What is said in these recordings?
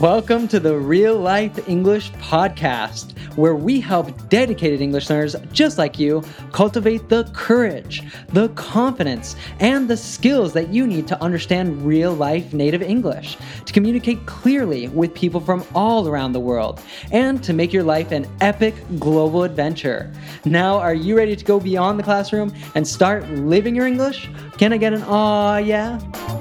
Welcome to the Real Life English Podcast, where we help dedicated English learners just like you cultivate the courage, the confidence, and the skills that you need to understand real life native English, to communicate clearly with people from all around the world, and to make your life an epic global adventure. Now, are you ready to go beyond the classroom and start living your English? Can I get an aw, yeah?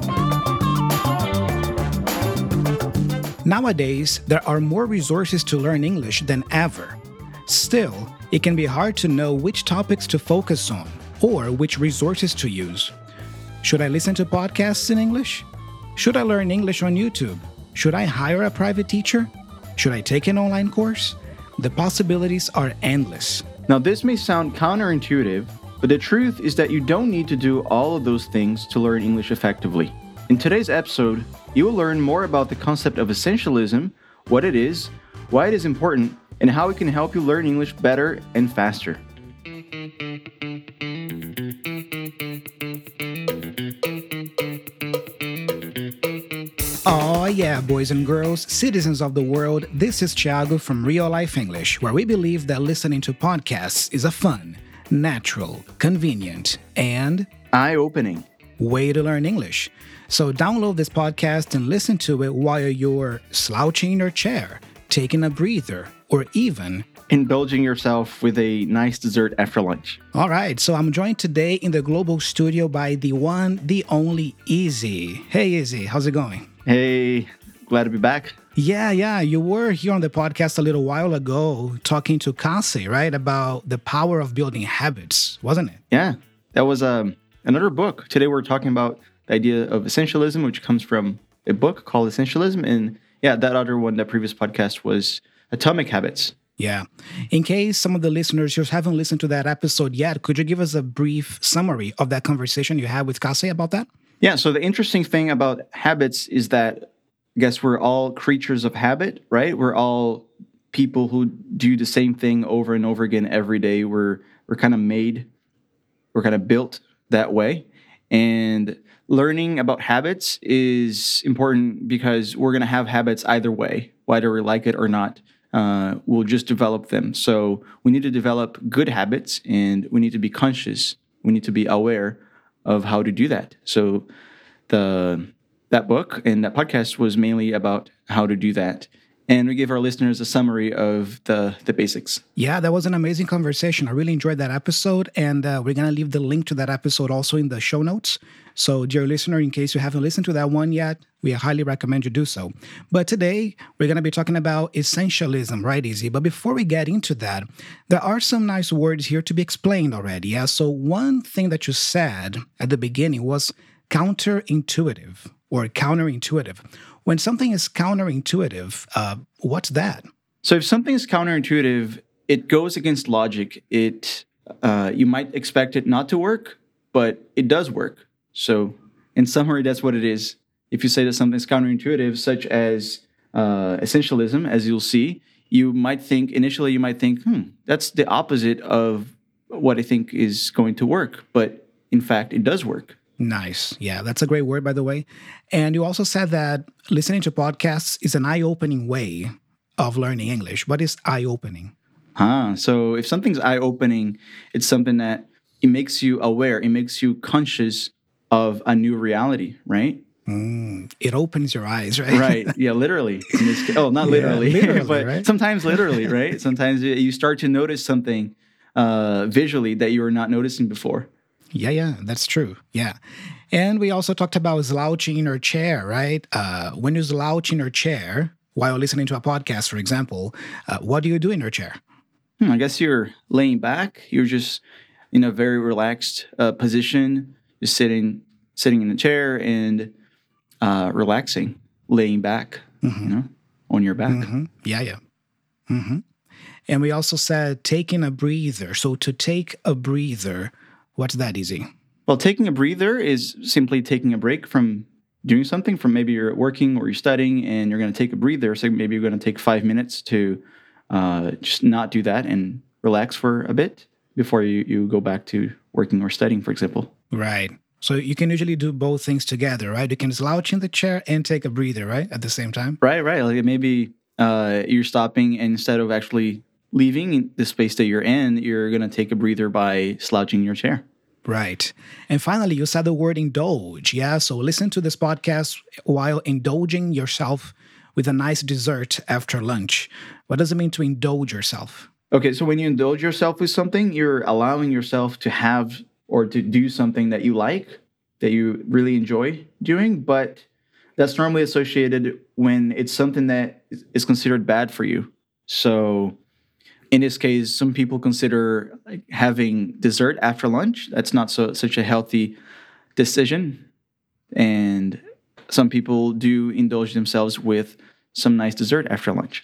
Nowadays, there are more resources to learn English than ever. Still, it can be hard to know which topics to focus on or which resources to use. Should I listen to podcasts in English? Should I learn English on YouTube? Should I hire a private teacher? Should I take an online course? The possibilities are endless. Now, this may sound counterintuitive, but the truth is that you don't need to do all of those things to learn English effectively. In today's episode, you will learn more about the concept of essentialism, what it is, why it is important, and how it can help you learn English better and faster. Oh yeah, boys and girls, citizens of the world, this is Thiago from Real Life English, where we believe that listening to podcasts is a fun, natural, convenient, and eye-opening way to learn English. So download this podcast and listen to it while you're slouching in your chair, taking a breather, or even indulging yourself with a nice dessert after lunch. All right, so I'm joined today in the global studio by the one, the only Izzy. Hey Izzy, how's it going? Hey, glad to be back. Yeah, you were here on the podcast a little while ago talking to Cassie, right, about the power of building habits, wasn't it? Yeah, that was another book. Today we're talking about the idea of essentialism, which comes from a book called Essentialism. And yeah, that other one, that previous podcast was Atomic Habits. Yeah. In case some of the listeners just haven't listened to that episode yet, could you give us a brief summary of that conversation you had with Cassie about that? Yeah, so the interesting thing about habits is that I guess we're all creatures of habit, right? We're all people who do the same thing over and over again every day. We're kind of built that way. And learning about habits is important because we're going to have habits either way, whether we like it or not. We'll just develop them. So we need to develop good habits, and we need to be conscious. We need to be aware of how to do that. So that book and that podcast was mainly about how to do that. And we gave our listeners a summary of the basics. Yeah, that was an amazing conversation. I really enjoyed that episode. And we're going to leave the link to that episode also in the show notes. So, dear listener, in case you haven't listened to that one yet, we highly recommend you do so. But today, we're going to be talking about essentialism, right, Izzy? But before we get into that, there are some nice words here to be explained already. Yeah. So one thing that you said at the beginning was counterintuitive or counterintuitive. When something is counterintuitive, what's that? So if something is counterintuitive, it goes against logic. You might expect it not to work, but it does work. So in summary, that's what it is. If you say that something's counterintuitive, such as essentialism, as you'll see, initially you might think, that's the opposite of what I think is going to work. But in fact, it does work. Nice. Yeah, that's a great word, by the way. And you also said that listening to podcasts is an eye-opening way of learning English. What is eye-opening? So if something's eye-opening, it's something that it makes you aware, it makes you conscious of a new reality, right? It opens your eyes, right? Right. Yeah, literally. Not literally, but right? Sometimes literally, right? Sometimes you start to notice something visually that you were not noticing before. Yeah, that's true. Yeah. And we also talked about slouching in your chair, right? When you slouch in your chair while listening to a podcast, for example, what do you do in your chair? I guess you're laying back. You're just in a very relaxed position, just sitting in the chair and relaxing, laying back, on your back. Mm-hmm. Yeah. Mm-hmm. And we also said taking a breather. So to take a breather, what's that, Izzy? Well, taking a breather is simply taking a break from doing something. From maybe you're working or you're studying and you're going to take a breather. So maybe you're going to take 5 minutes to just not do that and relax for a bit before you go back to working or studying, for example. Right. So you can usually do both things together, right? You can slouch in the chair and take a breather, right? At the same time. Right, right. Like maybe you're stopping, and instead of actually leaving the space that you're in, you're going to take a breather by slouching in your chair. Right. And finally, you said the word indulge. Yeah. So listen to this podcast while indulging yourself with a nice dessert after lunch. What does it mean to indulge yourself? Okay, so when you indulge yourself with something, you're allowing yourself to have or to do something that you like, that you really enjoy doing, but that's normally associated when it's something that is considered bad for you. So in this case, some people consider like having dessert after lunch. That's not such a healthy decision. And some people do indulge themselves with some nice dessert after lunch.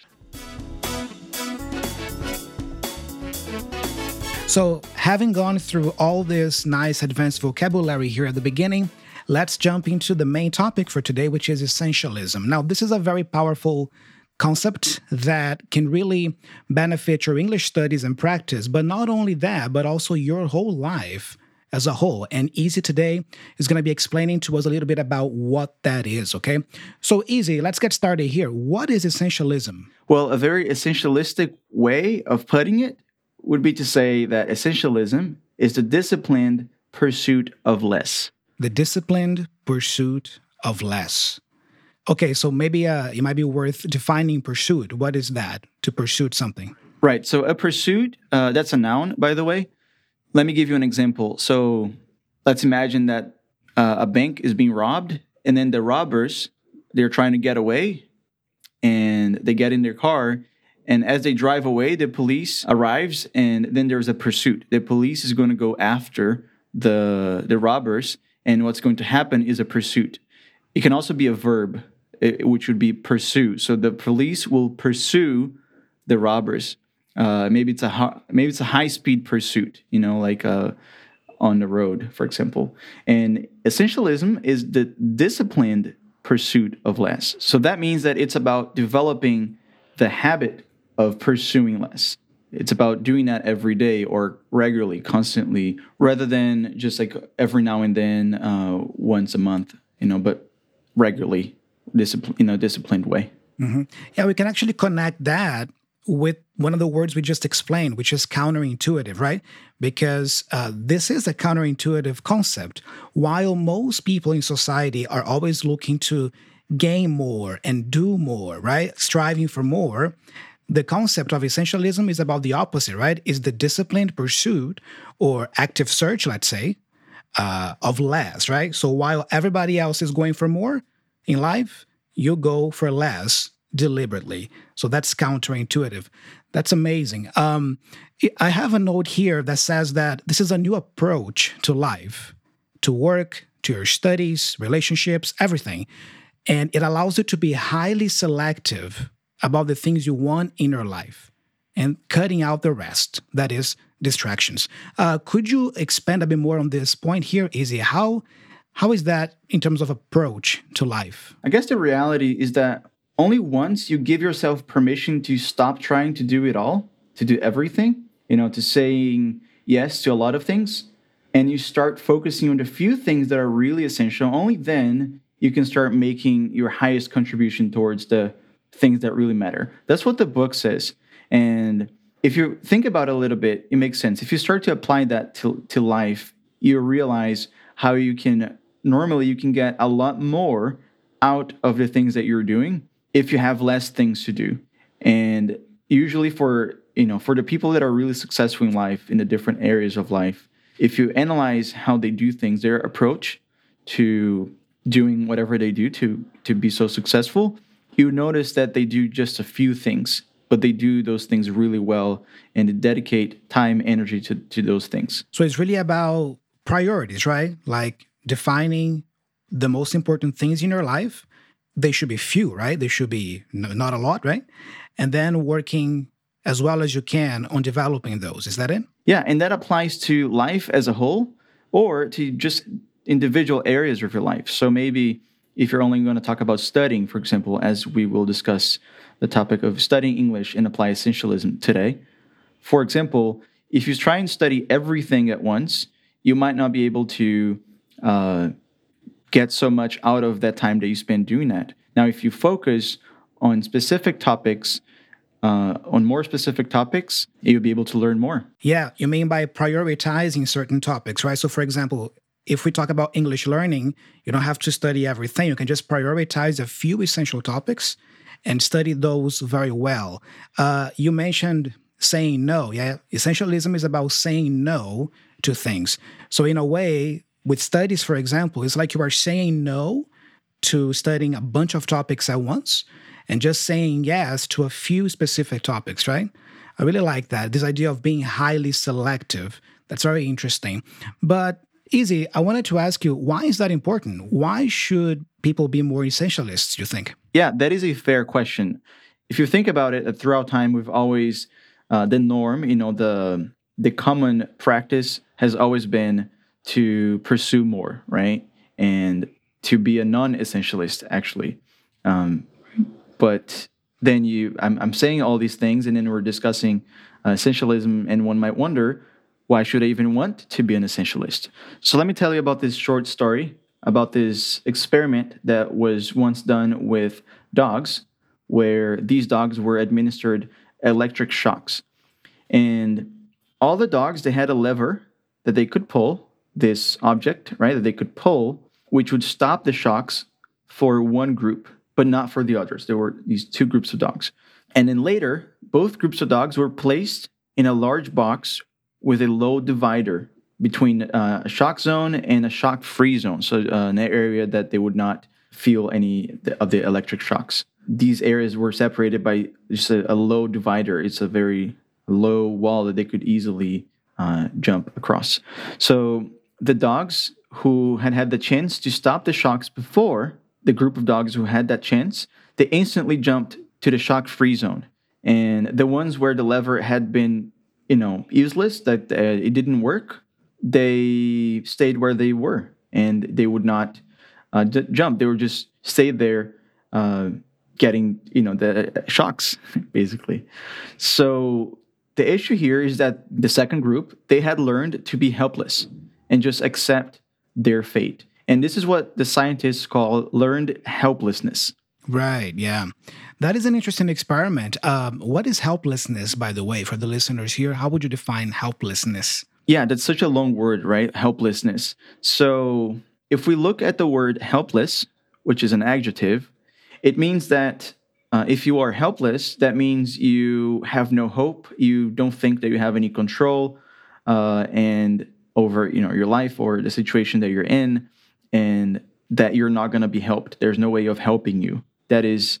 So, having gone through all this nice advanced vocabulary here at the beginning, let's jump into the main topic for today, which is essentialism. Now, this is a very powerful concept that can really benefit your English studies and practice, but not only that, but also your whole life as a whole. And Easy today is going to be explaining to us a little bit about what that is, okay? So Easy, let's get started here. What is essentialism? Well, a very essentialistic way of putting it would be to say that essentialism is the disciplined pursuit of less. The disciplined pursuit of less. Okay, so maybe it might be worth defining pursuit. What is that, to pursue something? Right, so a pursuit, that's a noun, by the way. Let me give you an example. So let's imagine that a bank is being robbed, and then the robbers, they're trying to get away, and they get in their car. And as they drive away, the police arrives, and then there's a pursuit. The police is going to go after the robbers, and what's going to happen is a pursuit. It can also be a verb, which would be pursue. So the police will pursue the robbers. Maybe it's a high-speed pursuit, like on the road, for example. And essentialism is the disciplined pursuit of less. So that means that it's about developing the habit of pursuing less. It's about doing that every day or regularly, constantly, rather than just like every now and then, once a month, but regularly, disciplined way. Mm-hmm. Yeah, we can actually connect that with one of the words we just explained, which is counterintuitive, right? Because this is a counterintuitive concept. While most people in society are always looking to gain more and do more, right? Striving for more, the concept of essentialism is about the opposite, right? Is the disciplined pursuit or active search, let's say, of less, right? So while everybody else is going for more in life, you go for less deliberately. So that's counterintuitive. That's amazing. I have a note here that says that this is a new approach to life, to work, to your studies, relationships, everything. And it allows you to be highly selective about the things you want in your life and cutting out the rest, that is, distractions. Could you expand a bit more on this point here, Easy? How is that in terms of approach to life? I guess the reality is that only once you give yourself permission to stop trying to do it all, to do everything, to saying yes to a lot of things, and you start focusing on the few things that are really essential, only then you can start making your highest contribution towards the things that really matter. That's what the book says. And if you think about it a little bit, it makes sense. If you start to apply that to life, you realize how you can get a lot more out of the things that you're doing if you have less things to do. And usually for the people that are really successful in life, in the different areas of life, if you analyze how they do things, their approach to doing whatever they do to be so successful, you notice that they do just a few things, but they do those things really well and they dedicate time, energy to those things. So it's really about priorities, right? Like defining the most important things in your life. They should be few, right? They should be not a lot, right? And then working as well as you can on developing those. Is that it? Yeah, and that applies to life as a whole or to just individual areas of your life. So maybe if you're only going to talk about studying, for example, as we will discuss the topic of studying English and apply essentialism today. For example, if you try and study everything at once, you might not be able to get so much out of that time that you spend doing that. Now, if you focus on specific topics, on more specific topics, you'll be able to learn more. Yeah, you mean by prioritizing certain topics, right? So, for example, if we talk about English learning, you don't have to study everything. You can just prioritize a few essential topics and study those very well. You mentioned saying no. Yeah, essentialism is about saying no to things. So, in a way, with studies, for example, it's like you are saying no to studying a bunch of topics at once and just saying yes to a few specific topics, right? I really like that. This idea of being highly selective. That's very interesting. But Easy, I wanted to ask you, why is that important? Why should people be more essentialists, you think? Yeah, that is a fair question. If you think about it, throughout time, we've always, the norm, the common practice has always been to pursue more, right? And to be a non-essentialist, actually. But then I'm saying all these things, and then we're discussing essentialism, and one might wonder, why should I even want to be an essentialist? So let me tell you about this short story, about this experiment that was once done with dogs, where these dogs were administered electric shocks. And all the dogs, they had a lever that they could pull, this object, right, that they could pull, which would stop the shocks for one group, but not for the others. There were these two groups of dogs. And then later, both groups of dogs were placed in a large box with a low divider between a shock zone and a shock-free zone, so an area that they would not feel any of the electric shocks. These areas were separated by just a low divider. It's a very low wall that they could easily jump across. So the dogs who had the chance to stop the shocks before, the group of dogs who had that chance, they instantly jumped to the shock-free zone. And the ones where the lever had been useless, that it didn't work, they stayed where they were, and they would not jump. They would just stay there, getting the shocks, basically. So the issue here is that the second group, they had learned to be helpless and just accept their fate. And this is what the scientists call learned helplessness. Right, yeah. That is an interesting experiment. What is helplessness, by the way, for the listeners here? How would you define helplessness? Yeah, that's such a long word, right? Helplessness. So if we look at the word helpless, which is an adjective, it means that if you are helpless, that means you have no hope. You don't think that you have any control and over your life or the situation that you're in, and that you're not going to be helped. There's no way of helping you. That is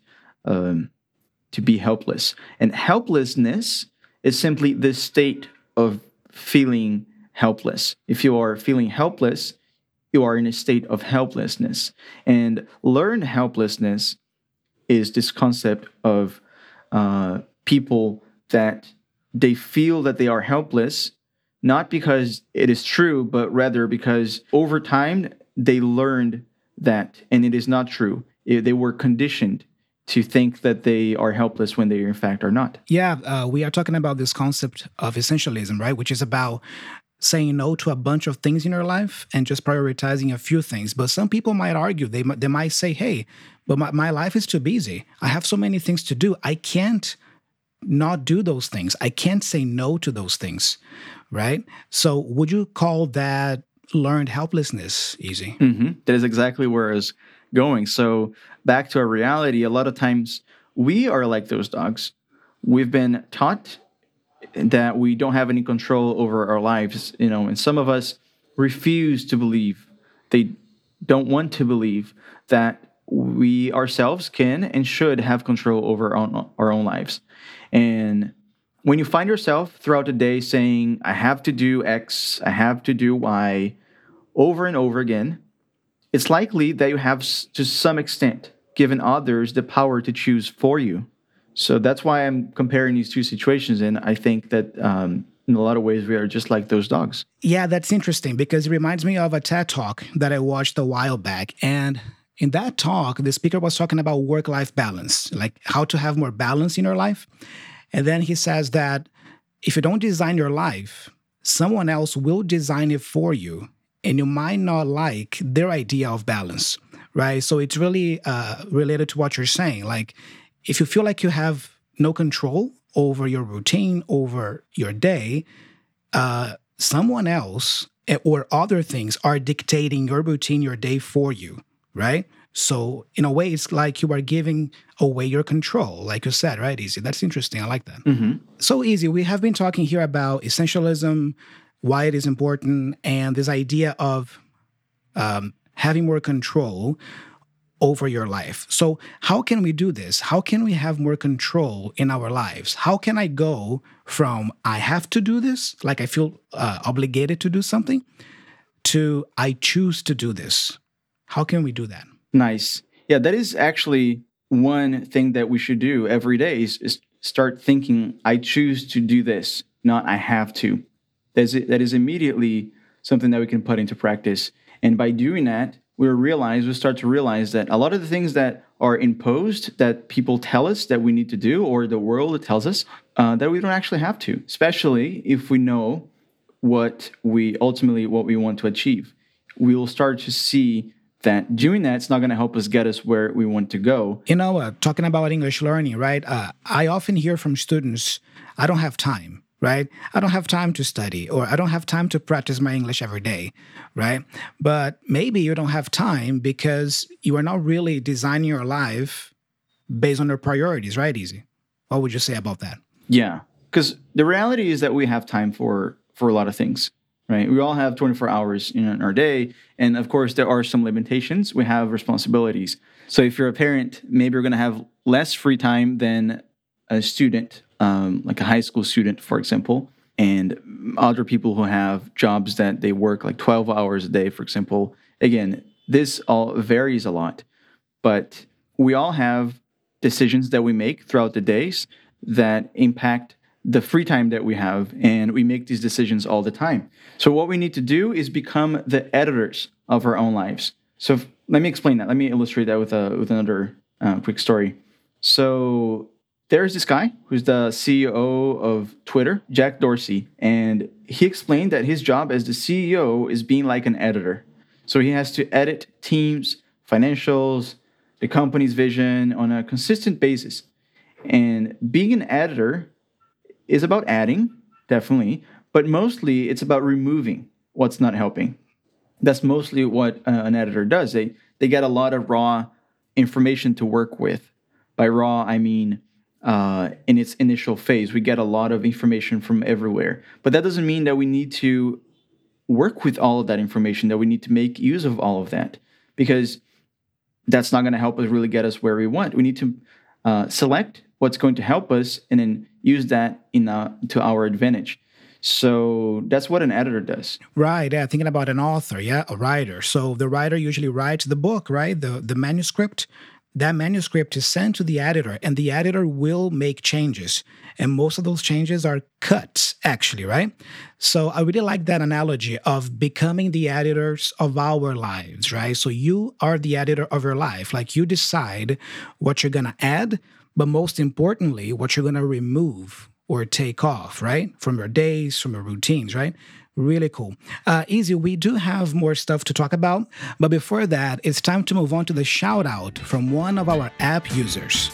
to be helpless. And helplessness is simply the state of feeling helpless. If you are feeling helpless, you are in a state of helplessness. And learned helplessness is this concept of people that they feel that they are helpless, not because it is true, but rather because over time they learned that, and it is not true. They were conditioned to think that they are helpless when they in fact are not. Yeah, we are talking about this concept of essentialism, right? Which is about saying no to a bunch of things in your life and just prioritizing a few things. But some people might argue, they might say, hey, but my life is too busy. I have so many things to do. I can't not do those things. I can't say no to those things, right? So would you call that learned helplessness, Easy? Mm-hmm. That is exactly where I was going. So back to our reality, a lot of times we are like those dogs. We've been taught that we don't have any control over our lives, and some of us refuse to believe. They don't want to believe that we ourselves can and should have control over our own lives. And when you find yourself throughout the day saying, I have to do X, I have to do Y, over and over again, it's likely that you have, to some extent, given others the power to choose for you. So that's why I'm comparing these two situations, and I think that in a lot of ways we are just like those dogs. Yeah, that's interesting because it reminds me of a TED Talk that I watched a while back. And in that talk, the speaker was talking about work-life balance, like how to have more balance in your life. And then he says that if you don't design your life, someone else will design it for you. and you might not like their idea of balance, right? So it's really related to what you're saying. Like, if you feel like you have no control over your routine, over your day, someone else or other things are dictating your routine, your day for you, right? So in a way, it's like you are giving away your control, like you said, right, Easy? That's interesting. I like that. Mm-hmm. So, Easy, we have been talking here about essentialism, why it is important, and this idea of having more control over your life. So how can we do this? How can we have more control in our lives? How can I go from I have to do this, like I feel obligated to do something, to I choose to do this? How can we do that? Nice. Yeah, that is actually one thing that we should do every day is start thinking, I choose to do this, not I have to. That is immediately something that we can put into practice. And by doing that, we start to realize that a lot of the things that are imposed, that people tell us that we need to do, or the world tells us, that we don't actually have to, especially if we know what we want to achieve. We will start to see that doing that's not going to help us get us where we want to go. Talking about English learning, right? I often hear from students, I don't have time, right? I don't have time to study, or I don't have time to practice my English every day, right? But maybe you don't have time because you are not really designing your life based on your priorities, right, Easy? What would you say about that? Yeah, because the reality is that we have time for a lot of things, right? We all have 24 hours in our day. And of course, there are some limitations. We have responsibilities. So if you're a parent, maybe you're going to have less free time than a student, like a high school student, for example, and other people who have jobs that they work like 12 hours a day, for example. Again, this all varies a lot, but we all have decisions that we make throughout the days that impact the free time that we have, and we make these decisions all the time. So what we need to do is become the editors of our own lives. So let me explain that. Let me illustrate that with another quick story. So there's this guy who's the CEO of Twitter, Jack Dorsey, and he explained that his job as the CEO is being like an editor. So he has to edit teams, financials, the company's vision on a consistent basis. And being an editor is about adding, definitely, but mostly it's about removing what's not helping. That's mostly what an editor does. They get a lot of raw information to work with. By raw, I mean in its initial phase, we get a lot of information from everywhere. But that doesn't mean that we need to work with all of that information, that we need to make use of all of that, because that's not going to help us really get us where we want. We need to select what's going to help us and then use that to our advantage. So that's what an editor does. Right. Yeah. Thinking about an author, a writer. So the writer usually writes the book, right? The manuscript. That manuscript is sent to the editor, and the editor will make changes. And most of those changes are cuts, actually, right? So I really like that analogy of becoming the editors of our lives, right? So you are the editor of your life. Like, you decide what you're going to add, but most importantly, what you're going to remove or take off, right? From your days, from your routines, right? Really cool. Easy, we do have more stuff to talk about, but before that, it's time to move on to the shout out from one of our app users.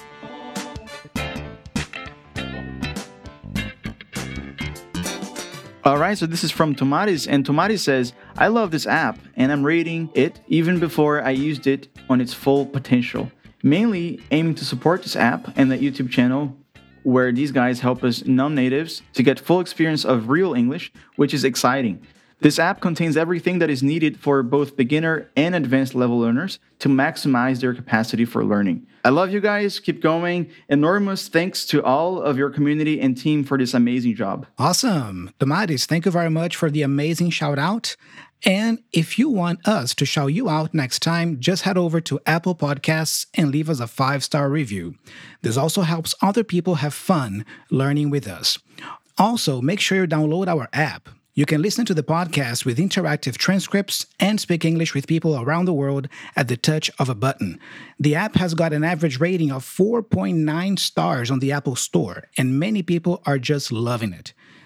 All right, so this is from Tomatis, and Tomatis says, I love this app, and I'm rating it even before I used it on its full potential. Mainly aiming to support this app and the YouTube channel where these guys help us non-natives to get full experience of real English, which is exciting. This app contains everything that is needed for both beginner and advanced level learners to maximize their capacity for learning. I love you guys. Keep going. Enormous thanks to all of your community and team for this amazing job. Awesome. Tomatis, thank you very much for the amazing shout out. And if you want us to shout you out next time, just head over to Apple Podcasts and leave us a 5-star review. This also helps other people have fun learning with us. Also, make sure you download our app. You can listen to the podcast with interactive transcripts and speak English with people around the world at the touch of a button. The app has got an average rating of 4.9 stars on the Apple Store, and many people are just loving it.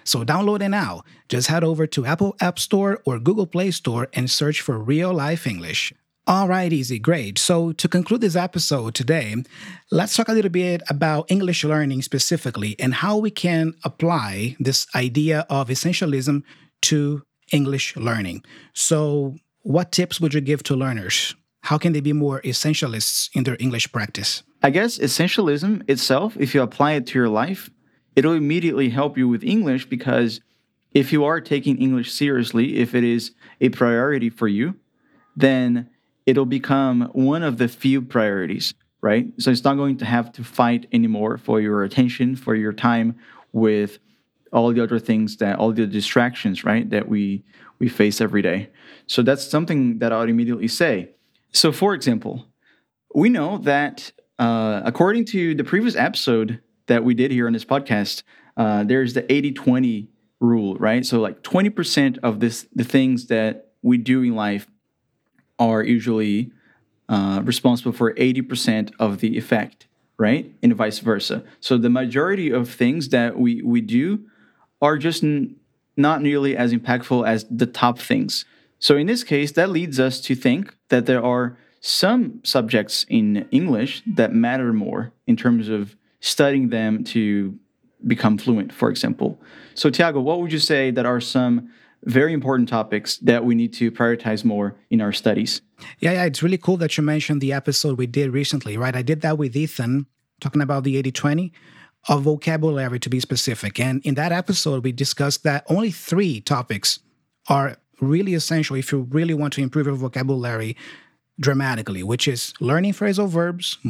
So download it now. Just head over to Apple App Store or Google Play Store and search for Real Life English. All right, easy, great. So to conclude this episode today, let's talk a little bit about English learning specifically and how we can apply this idea of essentialism to English learning. So what tips would you give to learners? How can they be more essentialists in their English practice? I guess essentialism itself, if you apply it to your life, it'll immediately help you with English, because if you are taking English seriously, if it is a priority for you, then it'll become one of the few priorities, right? So it's not going to have to fight anymore for your attention, for your time with all the other things, all the distractions, right, that we face every day. So that's something that I would immediately say. So for example, we know that according to the previous episode that we did here on this podcast, there's the 80-20 rule, right? So like 20% of the things that we do in life are usually responsible for 80% of the effect, right? And vice versa. So the majority of things that we do are just not nearly as impactful as the top things. So in this case, that leads us to think that there are some subjects in English that matter more in terms of studying them to become fluent, for example. So Tiago, what would you say that are some very important topics that we need to prioritize more in our studies? Yeah, it's really cool that you mentioned the episode we did recently, right? I did that with Ethan, talking about the 80-20 of vocabulary, to be specific. And in that episode, we discussed that only 3 topics are really essential if you really want to improve your vocabulary dramatically, which is learning phrasal verbs,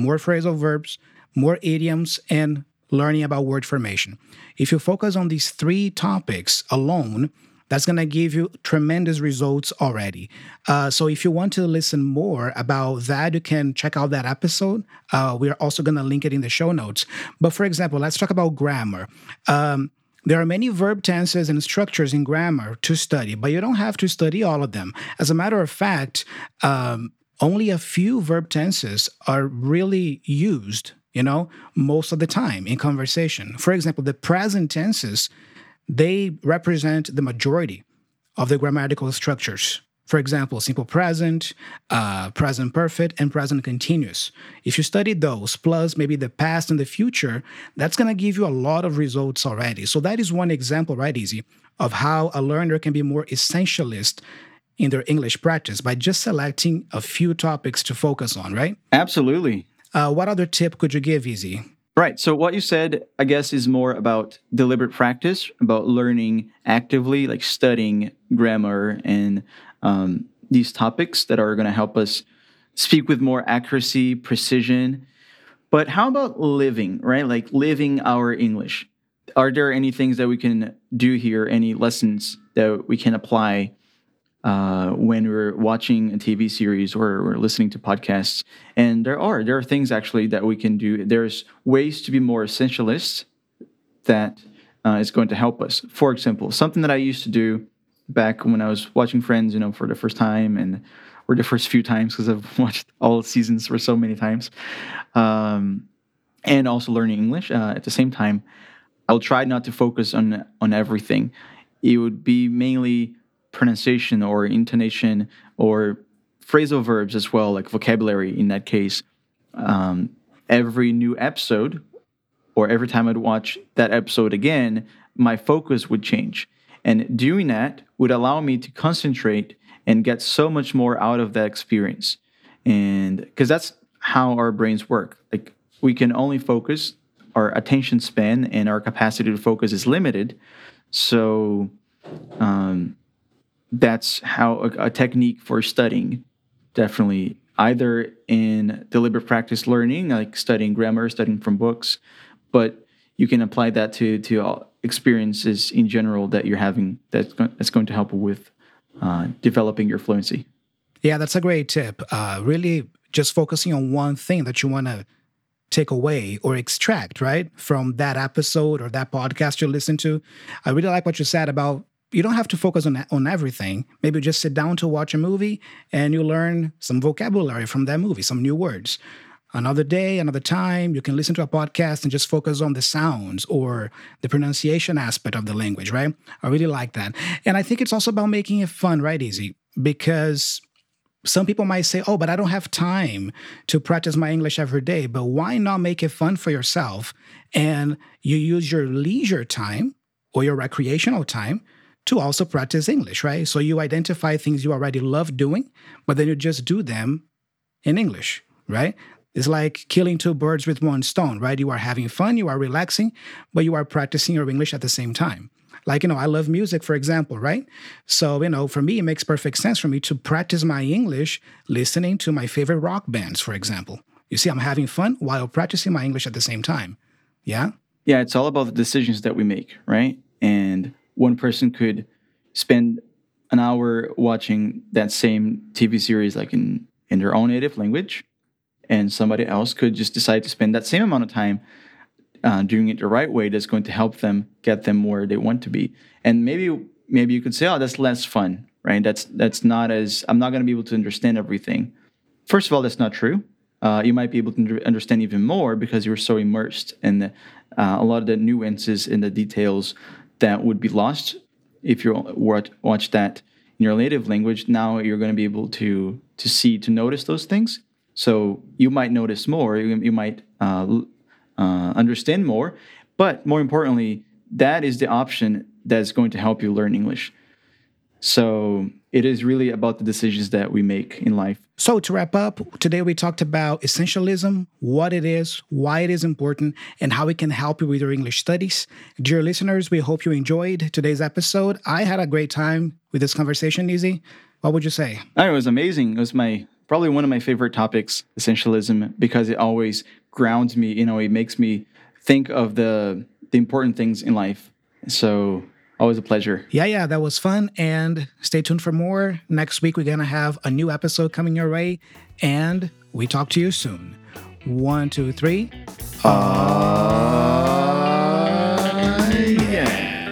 more idioms, and learning about word formation. If you focus on these 3 topics alone, that's going to give you tremendous results already. So if you want to listen more about that, you can check out that episode. We're also going to link it in the show notes. But for example, let's talk about grammar. There are many verb tenses and structures in grammar to study, but you don't have to study all of them. As a matter of fact, only a few verb tenses are really used, most of the time in conversation. For example, the present tenses, they represent the majority of the grammatical structures. For example, simple present, present perfect, and present continuous. If you study those, plus maybe the past and the future, that's going to give you a lot of results already. So that is one example, right, Easy, of how a learner can be more essentialist in their English practice by just selecting a few topics to focus on, right? Absolutely. What other tip could you give, Easy? Right. So what you said, I guess, is more about deliberate practice, about learning actively, like studying grammar and these topics that are going to help us speak with more accuracy, precision. But how about living, right? Like living our English. Are there any things that we can do here, any lessons that we can apply when we're watching a TV series or we're listening to podcasts? And there are things actually that we can do. There's ways to be more essentialist that is going to help us. For example, something that I used to do back when I was watching Friends, for the first time or the first few times, because I've watched all seasons for so many times, and also learning English at the same time. I'll try not to focus on everything. It would be mainly pronunciation or intonation or phrasal verbs as well, like vocabulary in that case. Every new episode or every time I'd watch that episode again, my focus would change. And doing that would allow me to concentrate and get so much more out of that experience. And because that's how our brains work. Like we can only focus, our attention span and our capacity to focus is limited. So that's how a technique for studying, definitely either in deliberate practice learning, like studying grammar, studying from books, but you can apply that to all experiences in general that you're having that's going to help with developing your fluency. Yeah, that's a great tip. Really just focusing on one thing that you want to take away or extract, right, from that episode or that podcast you listen to. I really like what you said about you don't have to focus on everything. Maybe just sit down to watch a movie and you learn some vocabulary from that movie, some new words. Another day, another time, you can listen to a podcast and just focus on the sounds or the pronunciation aspect of the language, right? I really like that. And I think it's also about making it fun, right, Easy? Because some people might say, oh, but I don't have time to practice my English every day. But why not make it fun for yourself? And you use your leisure time or your recreational time to also practice English, right? So you identify things you already love doing, but then you just do them in English, right? It's like killing two birds with one stone, right? You are having fun, you are relaxing, but you are practicing your English at the same time. Like, I love music, for example, right? So, for me, it makes perfect sense for me to practice my English listening to my favorite rock bands, for example. You see, I'm having fun while practicing my English at the same time. Yeah? Yeah, it's all about the decisions that we make, right? And one person could spend an hour watching that same TV series like in their own native language, and somebody else could just decide to spend that same amount of time doing it the right way that's going to help them get them where they want to be. And maybe you could say, oh, that's less fun, right? That's not as, I'm not going to be able to understand everything. First of all, that's not true. You might be able to understand even more because you're so immersed in a lot of the nuances and the details that would be lost if you watch that in your native language. Now you're going to be able to notice those things. So you might notice more, you might understand more, but more importantly, that is the option that's going to help you learn English. So it is really about the decisions that we make in life. So to wrap up, today we talked about essentialism, what it is, why it is important, and how it can help you with your English studies. Dear listeners, we hope you enjoyed today's episode. I had a great time with this conversation, Easy. What would you say? It was amazing. It was probably one of my favorite topics, essentialism, because it always grounds me. It makes me think of the important things in life. So always a pleasure. Yeah, that was fun. And stay tuned for more. Next week, we're going to have a new episode coming your way. And we talk to you soon. 1, 2, 3. Yeah.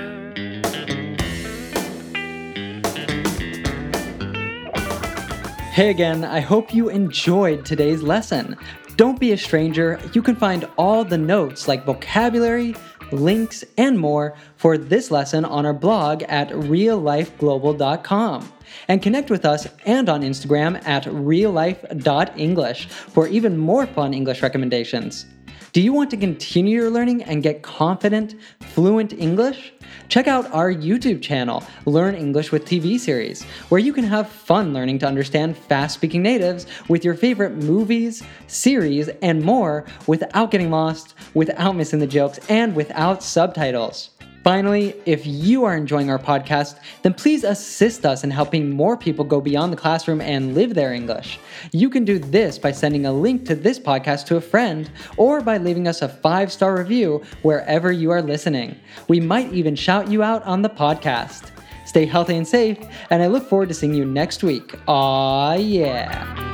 Hey again, I hope you enjoyed today's lesson. Don't be a stranger. You can find all the notes like vocabulary, links, and more for this lesson on our blog at reallifeglobal.com. And connect with us and on Instagram at reallife.english for even more fun English recommendations. Do you want to continue your learning and get confident, fluent English? Check out our YouTube channel, Learn English with TV series, where you can have fun learning to understand fast-speaking natives with your favorite movies, series, and more without getting lost, without missing the jokes, and without subtitles. Finally, if you are enjoying our podcast, then please assist us in helping more people go beyond the classroom and live their English. You can do this by sending a link to this podcast to a friend or by leaving us a 5-star review wherever you are listening. We might even shout you out on the podcast. Stay healthy and safe, and I look forward to seeing you next week. Aw, yeah.